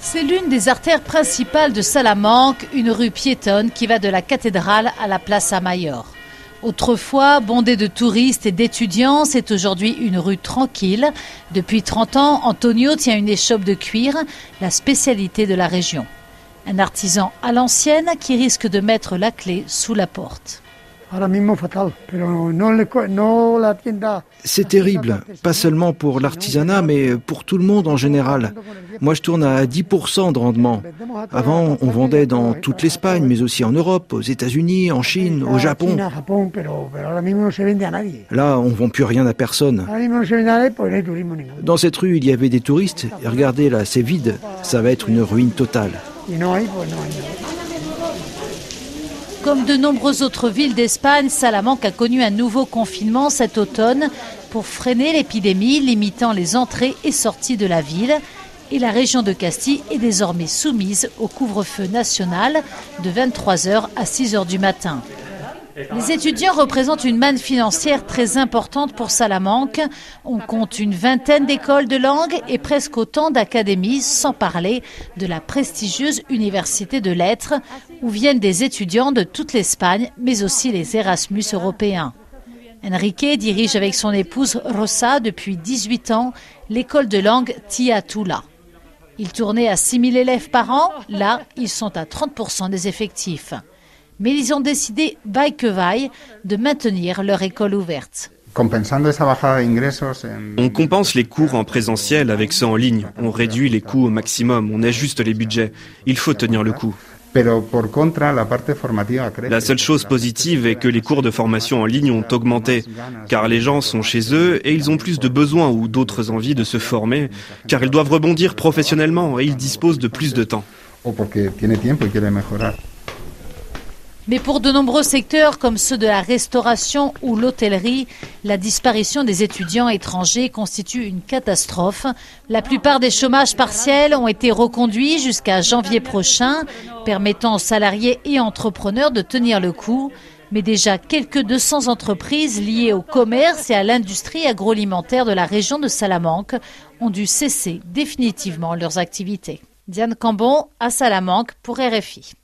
C'est l'une des artères principales de Salamanque, une rue piétonne qui va de la cathédrale à la Plaza Mayor. Autrefois bondée de touristes et d'étudiants, c'est aujourd'hui une rue tranquille. Depuis 30 ans, Antonio tient une échoppe de cuir, la spécialité de la région. Un artisan à l'ancienne qui risque de mettre la clé sous la porte. C'est terrible, pas seulement pour l'artisanat, mais pour tout le monde en général. Moi, je tourne à 10% de rendement. Avant, on vendait dans toute l'Espagne, mais aussi en Europe, aux États-Unis, en Chine, au Japon. Là, on ne vend plus rien à personne. Dans cette rue, il y avait des touristes, et regardez là, c'est vide. Ça va être une ruine totale. Comme de nombreuses autres villes d'Espagne, Salamanque a connu un nouveau confinement cet automne pour freiner l'épidémie, limitant les entrées et sorties de la ville. Et la région de Castille est désormais soumise au couvre-feu national de 23h à 6h du matin. Les étudiants représentent une manne financière très importante pour Salamanque. On compte une vingtaine d'écoles de langue et presque autant d'académies, sans parler de la prestigieuse Université de Lettres, où viennent des étudiants de toute l'Espagne, mais aussi les Erasmus européens. Enrique dirige avec son épouse Rosa depuis 18 ans l'école de langue Tia Tula. Ils tournaient à 6 000 élèves par an, là, ils sont à 30% des effectifs. Mais ils ont décidé, vaille que vaille, de maintenir leur école ouverte. On compense les cours en présentiel avec ceux en ligne. On réduit les coûts au maximum, on ajuste les budgets. Il faut tenir le coup. La seule chose positive est que les cours de formation en ligne ont augmenté, car les gens sont chez eux et ils ont plus de besoins ou d'autres envies de se former, car ils doivent rebondir professionnellement et ils disposent de plus de temps. Mais pour de nombreux secteurs comme ceux de la restauration ou l'hôtellerie, la disparition des étudiants étrangers constitue une catastrophe. La plupart des chômages partiels ont été reconduits jusqu'à janvier prochain, permettant aux salariés et entrepreneurs de tenir le coup. Mais déjà quelques 200 entreprises liées au commerce et à l'industrie agroalimentaire de la région de Salamanque ont dû cesser définitivement leurs activités. Diane Cambon à Salamanque pour RFI.